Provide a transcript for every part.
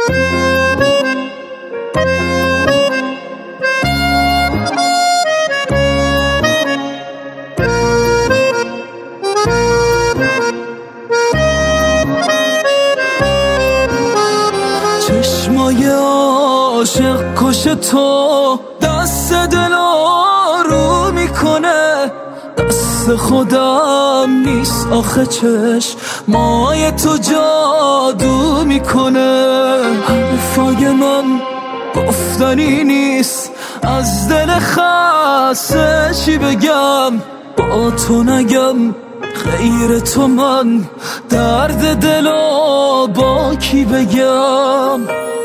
چشمای عاشق کش تو دست دل آروم میکنه، دست خودم نیست آخه چشمای تو جادو میکنه. حرفای من گفتنی نیست، از دل خسته چی بگم، با تو نگم غیر تو من درد دلو با کی بگم.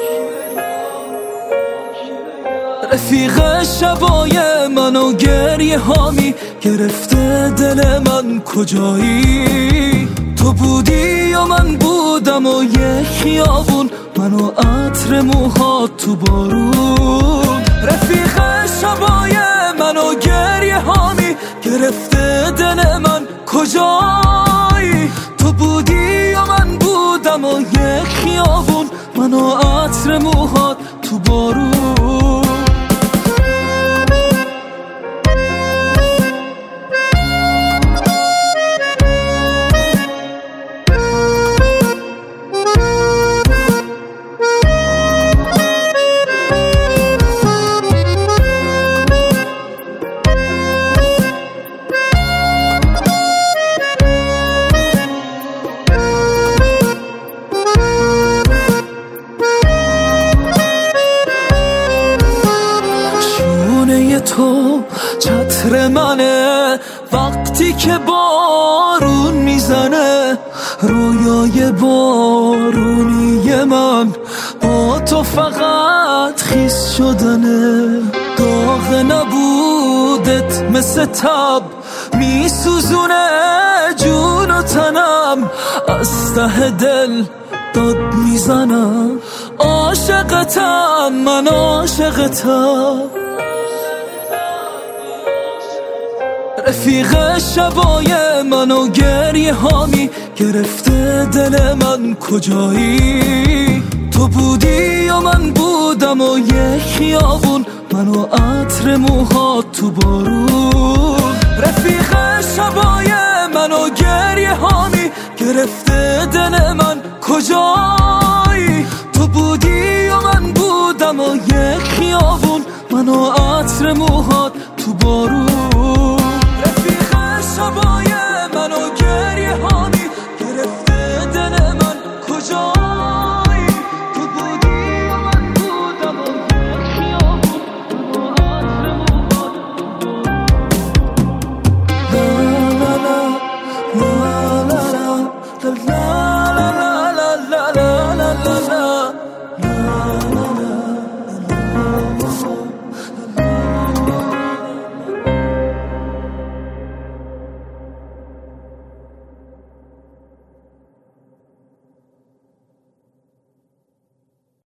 رفیق شبای منو گریه هامی گرفته دل من، کجایی؟ تو بودی یا من بودم و یه خیابون، منو عطر موهات تو بارون. رفیق شبای منو گریه هامی گرفته دل من، کجایی؟ تو بودی یا من بودم و یه خیابون، منو عطر موهات تو بارون. تو چتر منه وقتی که بارون میزنه، رویای بارونی من با تو فقط خیس شدنه. داغ نبودت مثل تب میسوزونه جون و تنم، از ته دل داد میزنم عاشقتم، من عاشقتم. رفیق شبای منو گریه هامی گرفته دل من، کجایی؟ تو بودی یا من بودم و یه خیابون، منو عطر موهات تو بارون. رفیق شبای منو گریه هامی گرفته دل من، کجایی؟ تو بودی یا من بودم و یه خیابون، منو عطر موهات تو بارون.